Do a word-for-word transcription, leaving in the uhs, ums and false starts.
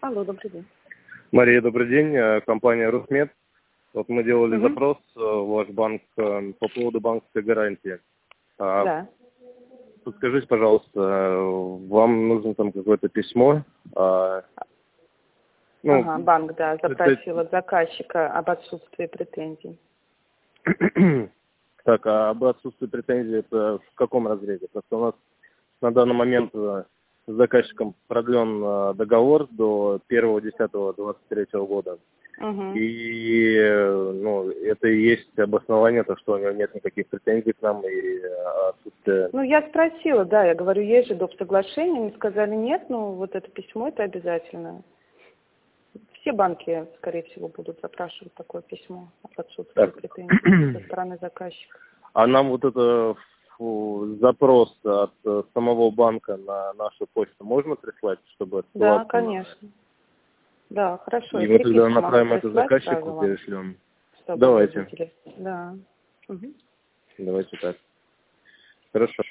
Алло, добрый день. Мария, добрый день. Э, Компания Русмед. Вот мы делали Угу. запрос э, в ваш банк э, по поводу банковской гарантии. А, Да. Подскажите, пожалуйста, э, вам нужно там какое-то письмо? а, Ну, Ага, банк, да, это- запросил от заказчика об отсутствии претензий. Так, а об отсутствии претензий это в каком разрезе? Потому что у нас на данный момент э, с заказчиком продлен э, договор до первого десятого двадцать третьего года. Угу. И э, ну, это и есть обоснование, то, что у него нет никаких претензий к нам и э, отсутствие. Ну, я спросила, да, я говорю, есть же доп. Соглашение, мне сказали, нет, ну, вот это письмо, это обязательно. Все банки, скорее всего, будут запрашивать такое письмо об отсутствии Так. претензий со стороны заказчика. А нам вот это фу, запрос от э, самого банка на нашу почту можно прислать, чтобы Да, ссылаться на... конечно. Да, хорошо. И Я мы тогда переписку могу направим это прислать заказчику, сразу вам, перешлем. чтобы вы Давайте. видели. Да. Угу. Давайте так. Хорошо.